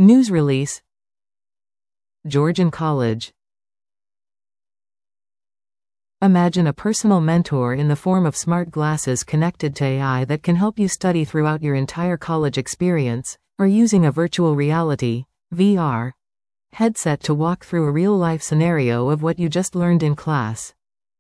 News release. Georgian College. Imagine a personal mentor in the form of smart glasses connected to AI that can help you study throughout your entire college experience, or using a virtual reality (VR) headset to walk through a real-life scenario of what you just learned in class.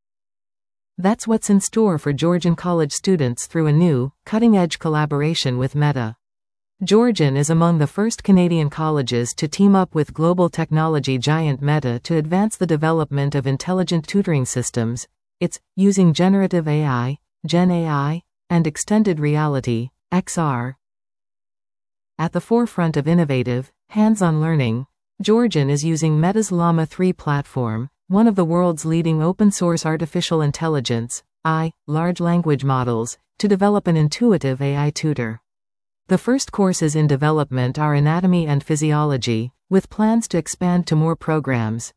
That's what's in store for Georgian College students through a new, cutting-edge collaboration with Meta. Georgian is among the first Canadian colleges to team up with global technology giant Meta to advance the development of intelligent tutoring systems. It's using generative AI, Gen AI, and extended reality, XR. At the forefront of innovative, hands-on learning, Georgian is using Meta's Llama 3 platform, one of the world's leading open-source artificial intelligence, large language models, to develop an intuitive AI tutor. The first courses in development are anatomy and physiology, with plans to expand to more programs.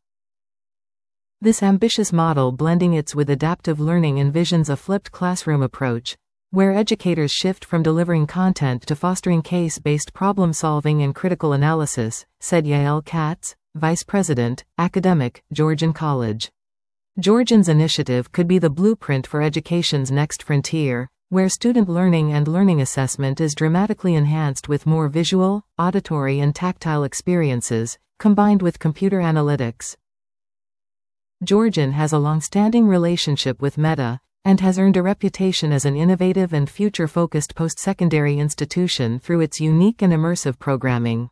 This ambitious model blending it with adaptive learning envisions a flipped classroom approach, where educators shift from delivering content to fostering case-based problem-solving and critical analysis, said Yael Katz, Vice President, Academic, Georgian College. Georgian's initiative could be the blueprint for education's next frontier, where student learning and learning assessment is dramatically enhanced with more visual, auditory and tactile experiences, combined with computer analytics. Georgian has a long-standing relationship with Meta, and has earned a reputation as an innovative and future-focused post-secondary institution through its unique and immersive programming.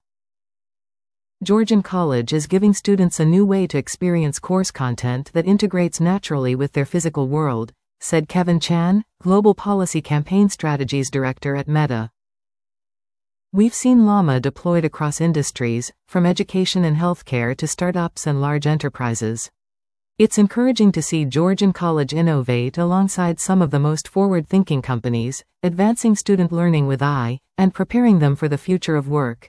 Georgian College is giving students a new way to experience course content that integrates naturally with their physical world, said Kevin Chan, Global Policy Campaign Strategies Director at Meta. We've seen Llama deployed across industries, from education and healthcare to startups and large enterprises. It's encouraging to see Georgian College innovate alongside some of the most forward-thinking companies, advancing student learning with AI, and preparing them for the future of work.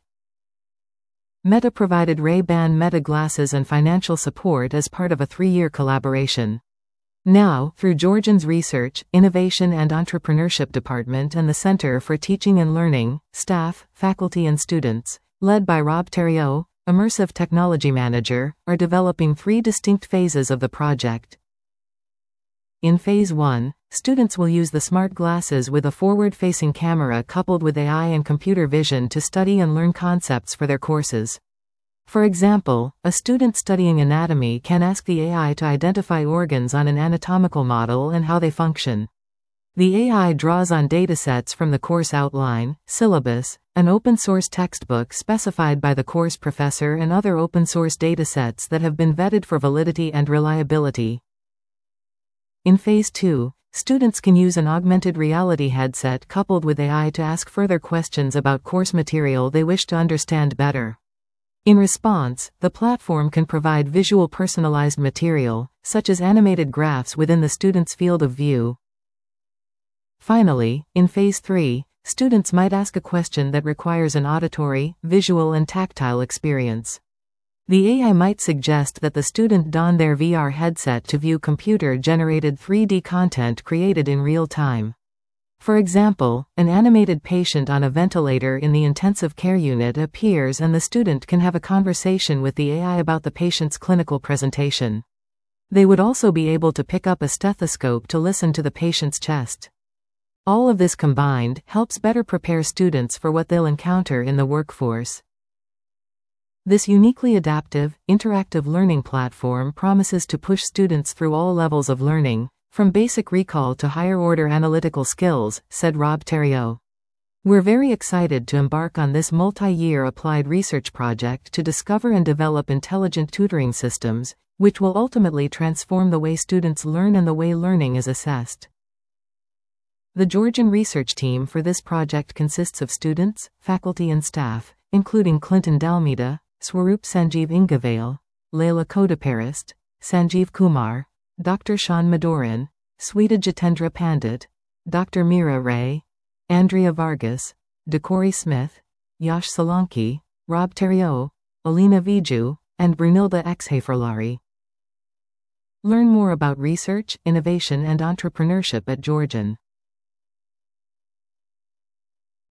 Meta provided Ray-Ban Meta glasses and financial support as part of a 3-year collaboration. Now, through Georgian's Research, Innovation and Entrepreneurship Department and the Center for Teaching and Learning, staff, faculty and students, led by Rob Theriault, Immersive Technology Manager, are developing 3 distinct phases of the project. In Phase 1, students will use the smart glasses with a forward-facing camera coupled with AI and computer vision to study and learn concepts for their courses. For example, a student studying anatomy can ask the AI to identify organs on an anatomical model and how they function. The AI draws on datasets from the course outline, syllabus, an open-source textbook specified by the course professor and other open-source datasets that have been vetted for validity and reliability. In Phase 2, students can use an augmented reality headset coupled with AI to ask further questions about course material they wish to understand better. In response, the platform can provide visual personalized material, such as animated graphs within the student's field of view. Finally, in Phase 3, students might ask a question that requires an auditory, visual and tactile experience. The AI might suggest that the student don their VR headset to view computer-generated 3D content created in real time. For example, an animated patient on a ventilator in the intensive care unit appears and the student can have a conversation with the AI about the patient's clinical presentation. They would also be able to pick up a stethoscope to listen to the patient's chest. All of this combined helps better prepare students for what they'll encounter in the workforce. This uniquely adaptive, interactive learning platform promises to push students through all levels of learning, from basic recall to higher-order analytical skills, said Rob Theriault. We're very excited to embark on this multi-year applied research project to discover and develop intelligent tutoring systems, which will ultimately transform the way students learn and the way learning is assessed. The Georgian research team for this project consists of students, faculty and staff, including Clinton Dalmida, Swaroop Sanjeev Ingavale, Leila Kodaparist, Sanjeev Kumar, Dr. Sean Madoran, Sweta Jitendra Pandit, Dr. Meera Ray, Andrea Vargas, Dakori Smith, Yash Solanki, Rob Theriault, Alina Viju, and Brunilda Xhaferlari. Learn more about research, innovation and entrepreneurship at Georgian.